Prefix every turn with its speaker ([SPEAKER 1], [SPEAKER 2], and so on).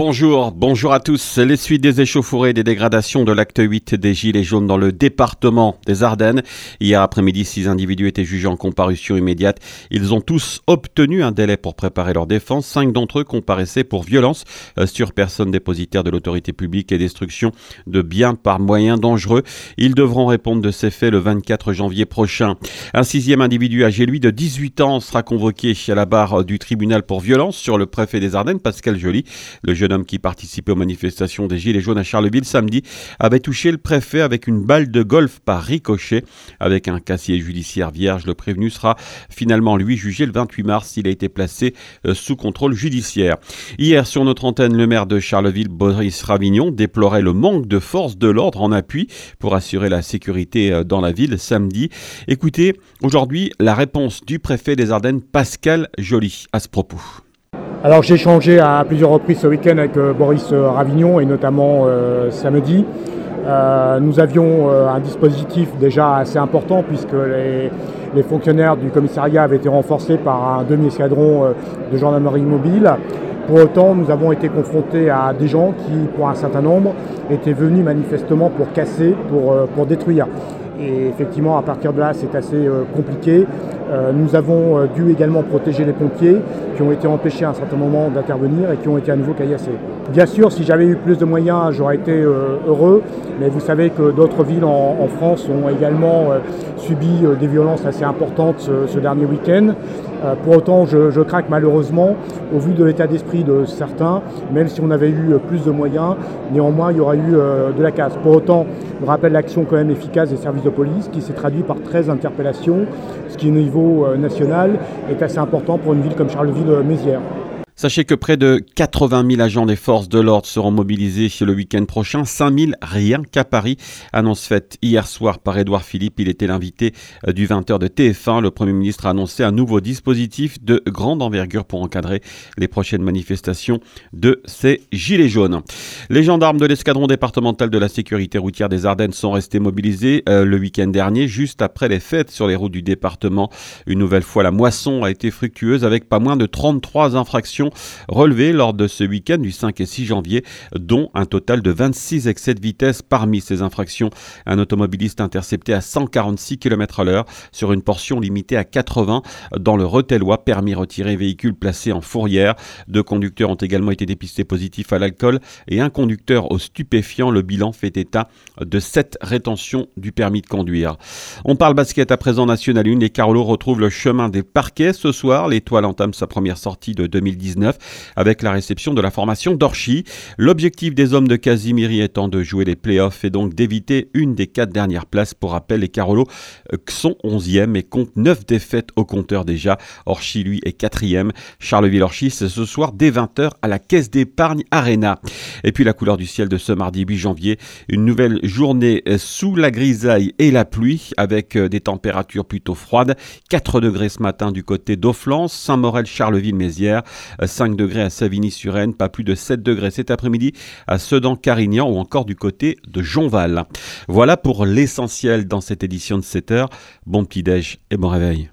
[SPEAKER 1] Bonjour à tous. Les suites des échauffourées et des dégradations de l'acte 8 des Gilets jaunes dans le département des Ardennes. Hier après-midi, 6 individus étaient jugés en comparution immédiate. Ils ont tous obtenu un délai pour préparer leur défense. 5 d'entre eux comparaissaient pour violence sur personne dépositaire de l'autorité publique et destruction de biens par moyens dangereux. Ils devront répondre de ces faits le 24 janvier prochain. Un 6e individu âgé, lui, de 18 ans sera convoqué à la barre du tribunal pour violence sur le préfet des Ardennes, Pascal Joly. Le jeune homme qui participait aux manifestations des Gilets jaunes à Charleville samedi avait touché le préfet avec une balle de golf par ricochet. Avec un casier judiciaire vierge, le prévenu sera finalement, lui, jugé le 28 mars. Il a été placé sous contrôle judiciaire. Hier, sur notre antenne, le maire de Charleville, Boris Ravignon, déplorait le manque de forces de l'ordre en appui pour assurer la sécurité dans la ville samedi. Écoutez, aujourd'hui, la réponse du préfet des Ardennes, Pascal Joly, à ce propos.
[SPEAKER 2] Alors j'ai échangé à plusieurs reprises ce week-end avec Boris Ravignon et notamment samedi. Nous avions un dispositif déjà assez important puisque les fonctionnaires du commissariat avaient été renforcés par un demi-escadron de gendarmerie mobile. Pour autant, nous avons été confrontés à des gens qui, pour un certain nombre, étaient venus manifestement pour casser, pour détruire. Et effectivement, à partir de là, c'est assez compliqué. Nous avons dû également protéger les pompiers qui ont été empêchés à un certain moment d'intervenir et qui ont été à nouveau caillassés. Bien sûr, si j'avais eu plus de moyens, j'aurais été heureux, mais vous savez que d'autres villes en France ont également subi des violences assez importantes ce dernier week-end. Pour autant, je craque malheureusement, au vu de l'état d'esprit de certains, même si on avait eu plus de moyens, néanmoins il y aura eu de la casse. Pour autant, je rappelle l'action quand même efficace des services de police qui s'est traduit par 13 interpellations, ce qui au niveau national est assez important pour une ville comme Charleville-Mézières.
[SPEAKER 1] Sachez que près de 80 000 agents des forces de l'ordre seront mobilisés le week-end prochain, 5 000 rien qu'à Paris. Annonce faite hier soir par Édouard Philippe, il était l'invité du 20h de TF1. Le Premier ministre a annoncé un nouveau dispositif de grande envergure pour encadrer les prochaines manifestations de ces Gilets jaunes. Les gendarmes de l'escadron départemental de la sécurité routière des Ardennes sont restés mobilisés le week-end dernier, juste après les fêtes sur les routes du département. Une nouvelle fois, la moisson a été fructueuse avec pas moins de 33 infractions relevés lors de ce week-end du 5 et 6 janvier, dont un total de 26 excès de vitesse. Parmi ces infractions, un automobiliste intercepté à 146 km/h sur une portion limitée à 80 dans le Retellois, permis retiré, véhicule placé en fourrière. 2 conducteurs ont également été dépistés positifs à l'alcool et un conducteur aux stupéfiants. Le bilan fait état de 7 rétentions du permis de conduire. On parle basket à présent, National 1. Les Carolo retrouvent le chemin des parquets ce soir. L'Étoile entame sa première sortie de 2019 avec la réception de la formation d'Orchy. L'objectif des hommes de Casimiri étant de jouer les playoffs et donc d'éviter une des 4 dernières places. Pour rappel, les Carolo sont 11e et comptent 9 défaites au compteur déjà. Orchy, lui, est 4e. Charleville-Orchy, c'est ce soir dès 20h à la Caisse d'Épargne Arena. Et puis la couleur du ciel de ce mardi 8 janvier, une nouvelle journée sous la grisaille et la pluie avec des températures plutôt froides. 4 degrés ce matin du côté d'Auflans, Saint-Morel, Charleville-Mézières, 5 degrés à Savigny-sur-Aisne, pas plus de 7 degrés cet après-midi à Sedan-Carignan ou encore du côté de Jonval. Voilà pour l'essentiel dans cette édition de 7h. Bon petit-déj et bon réveil.